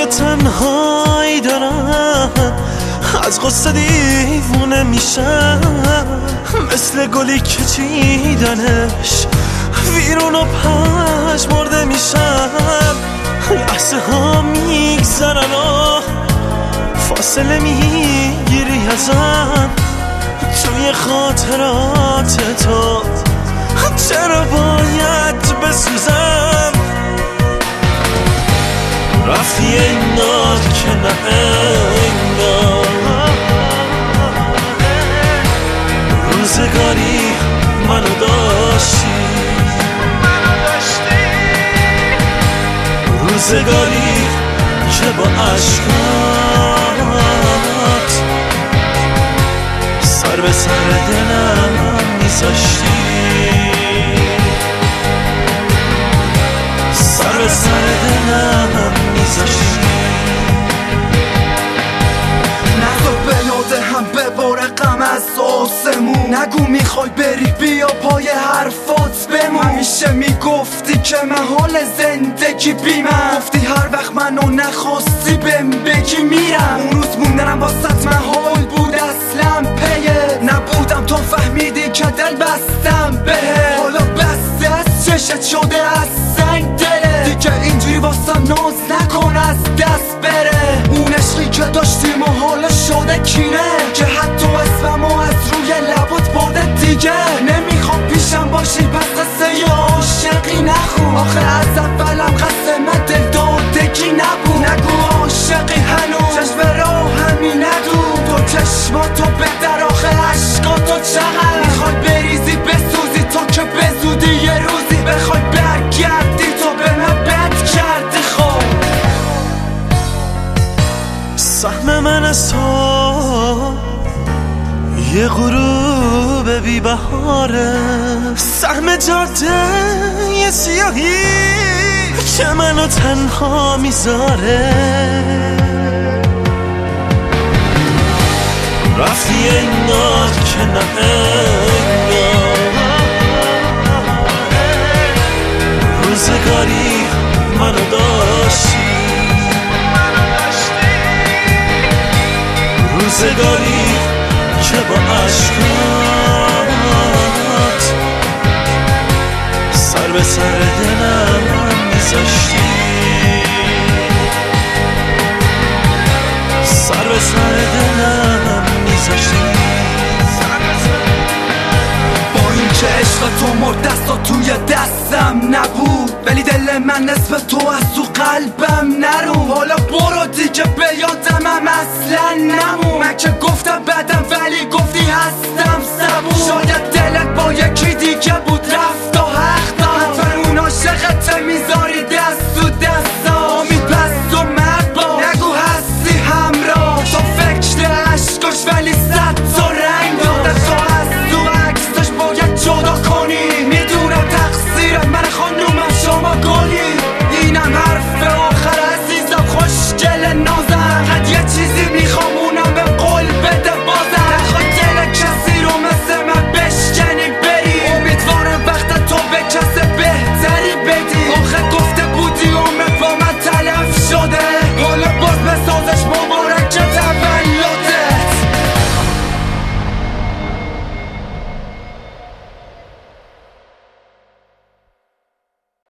روزای تنهایی دارم، از غصه دیوونه میشم، مثل گلی که چیدنش ویرون و پژمرده میشم. لحظه ها میگذرن و فاصله میگیری ازم، توی خاطرات تو چرا باید بسوزم؟ رفتی انگار که نه انگار، روزگاری منو داشتی، روزگاری که با عشقات سر به سر دلم میذاشتی، سر به سر دلم میذاشتی. نذار به یاد هم بباره غم از آسمون، نگو میخوای بری بیا پای حرفات بمون. همیشه میگفتی که محال زندگی بیمم، گفتی هر وقت منو نخواستی بهم بگی میرم. اون روز موندنم واسط محال بود اصلا پیه، نبودم تو فهمیدی که دل بستم بهه. حالا بسته از چشت شده از سنگ دله، دیگه اینجوری واسم ناز نکن از دست بره. اون عشقی که داشتیم و حالا شده کینه، که حتی اسممو از روی لبات برده دیگه. نمیخوام پیشم باشی پس قصه ی عاشقی نخون، آخه از اولم قسم دل دادگی نبود. نگو عاشقی هنوز چشم راه همی ندون، تو چشماتو بدر آخه عشقاتو چقدر میخوای بریزی بسوزی تا که بزودی یه روزی بخوای برگردی تو به من بد کردی. خب سهم من از تو یه غروب بی بهاره، سهم جاده یه سیاهی که منو تنها میذاره. رفتی انگار که نه انگار، روزگاری منو داشتی، روزگاری که با عشقات سر به سر دلم میذاشتی، سر به سر دلم میذاشتی. با این که عشق تو مرد دستا توی دستم نبود، ولی دل من نصف تو از تو قلبم نرون. حالا برو دیگه به یادمم اصلا نمون، من که گفتم بدم ولی گفتی هستم صبور. شاید دلت با یکی دیگه بود رفت و حق داد، حتما اون عاشقت میذاری دست تو دستا. امید پس تو مرد با نگو هستی همراه، تو فکر عشقاش ولی صد تا رنگ داد. تو از تو عکس داشت باید جدا کنی،